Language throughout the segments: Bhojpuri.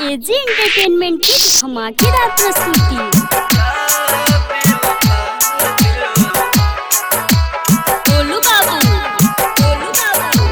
एजी एंटरटेनमेंट की धमाकेदार प्रस्तुति। गोलू बाबू, गोलू बाबू,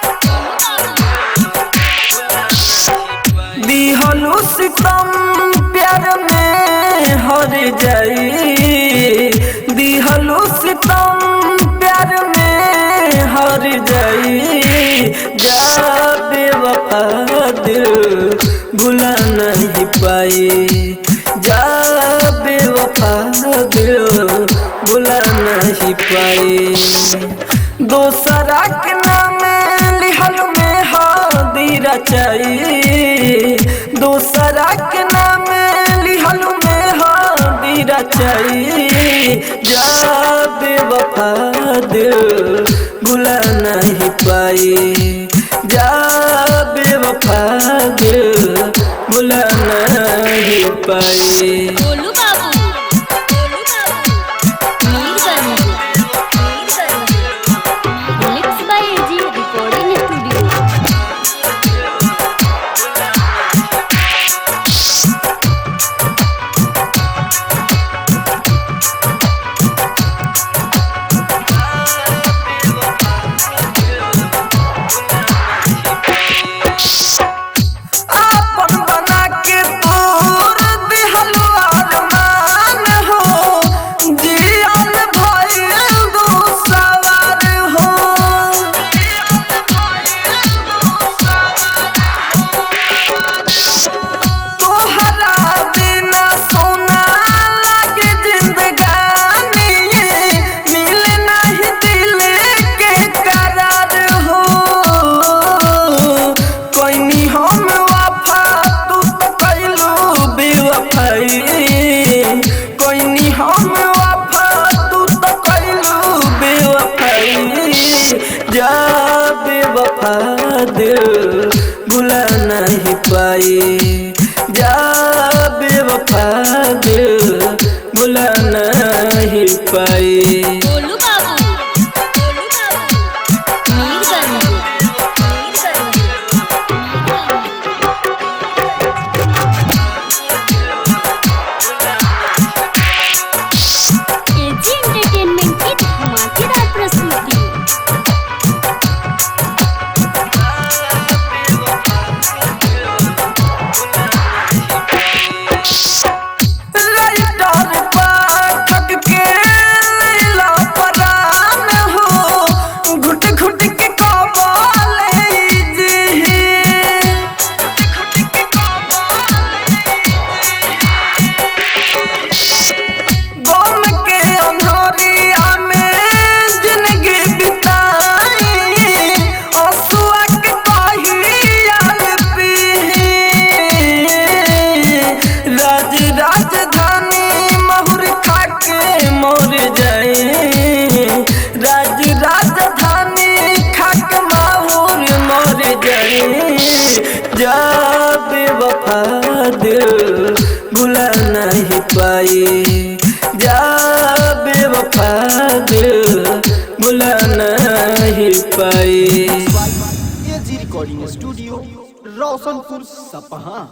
दिहलु सितम प्यार में हर जाई, दिहलु सितम प्यार में हर जाई। जा बेवफा दिल भुला नहीं पाई, जा बेवफा दिल भुला नहीं पाई। दोसरा के नाम लिहल में हादिरा चाहिए, दोसरा के नाम लिहल में हादिरा चाहिए। जा बेवफा दिल भुला नहीं पाई, जा बेवफा दिल भुला नहीं पाई। Golu Babu, Golu Babu, Mirganj, mix by AG recording studio. आपन बना के तोर दिहलु अरमान हो, जियल भइल दोसवार हो। तोहरा बिना सोना लागे जिंदगानी, मिले नहीं दिल के करार हो। कोई हम वफा तू तो कैलू बेवफाई, कोई हम वफा तू तो कैलू बेवफाई। जा बेवफा दिल भुला नहीं पाई, जा बेवफा दिल भुला नहीं पाई। गोलू बाबू, गोलू बाबू, मीरगंज, एजी एंटरटेनमेंट की धमाकेदार प्रस्तुति। राइटर पाठक के लीला परान हो, घुट घुट के कबाले जी। गम के अंधेरिया में जिंदगी बिताई, आंसुआ के पहियाल पी। राज राजधानी महुर खा के मर जाए, राज राजधानी खा के महुर मर जाए। जा बेवफा दिल भुला नहीं पाई, जा बेवफा दिल भुला नहीं पाई। एजी रिकॉर्डिंग स्टूडियो रोशनपुर सपहा।